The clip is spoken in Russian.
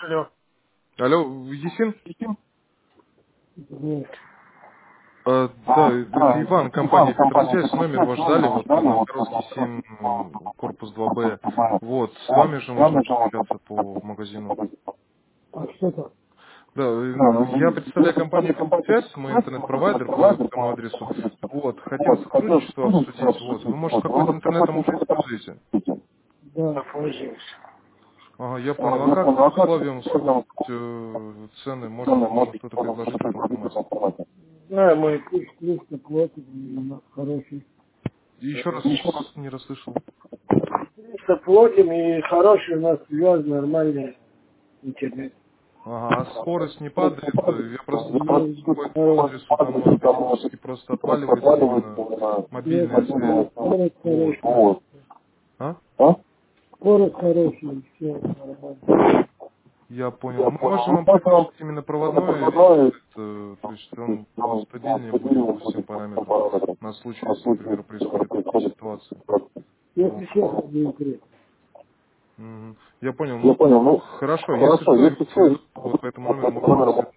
Алло. Алло, Есин? Нет. Да, это Иван, компания Петросвязь, номер ваш дали, вот на Перовский 7, корпус 2Б. Вот, с вами же нужно общаться по магазину. А что так? Да, я представляю компанию Петросвязь, мы интернет-провайдер по этому адресу. Вот, хотел сотрудничество обсудить. Вот, вы, может, какой-то интернетом уже используете? Да, пользуюсь. Ага, я понял. А как по условиям цены? Может что-то предложить в этом формате? Да, мой курс плюс платит, у нас хороший. Еще раз не расслышал. Плюс платим и хороший у нас связь, нормальный интернет. Ага, а скорость не падает. Я просто Ну, захожу по этому адресу, там периодически просто отваливается именно нет, мобильная связь. скорость Вот. хорошая. А? Скорость хорошая, все нормально. Я понял. Мы можем вам предложить именно проводной то есть он стабильнее будет по всем параметрам на случай, если, к примеру, происходят такие ситуации. Если Вот. честно, не интересно. Мгм. Я понял. Ну, хорошо. Если что, вот по этому номеру могу вас